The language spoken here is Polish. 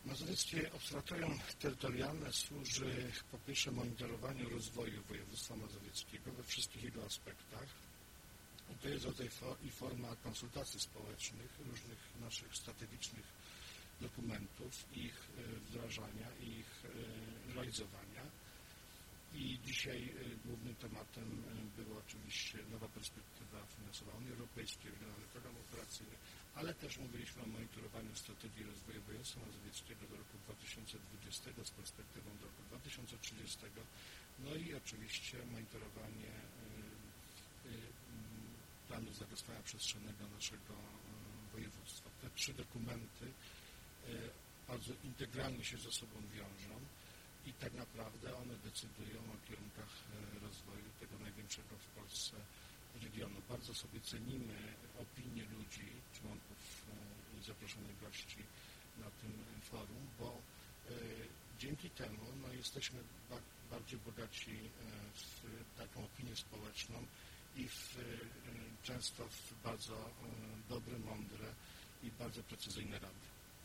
Mazowieckie Obserwatorium Terytorialne służy po pierwsze monitorowaniu rozwoju województwa mazowieckiego we wszystkich jego aspektach. To jest rodzaj i forma konsultacji społecznych, różnych naszych strategicznych dokumentów, ich wdrażania i ich realizowania. I dzisiaj głównym tematem była oczywiście nowa perspektywa finansowa Unii Europejskiej, regionalny program operacyjny, ale też mówiliśmy o monitorowaniu strategii rozwoju województwa mazowieckiego do roku 2020 z perspektywą do roku 2030, no i oczywiście monitorowanie planu zagospodarowania przestrzennego naszego województwa. Te trzy dokumenty bardzo integralnie się ze sobą wiążą i tak naprawdę one decydują o kierunkach rozwoju tego największego w Polsce regionu. Bardzo sobie cenimy opinie ludzi, członków i zaproszonych gości na tym forum, bo dzięki temu jesteśmy bardziej bogaci w taką opinię społeczną i często w bardzo dobre, mądre i bardzo precyzyjne rady.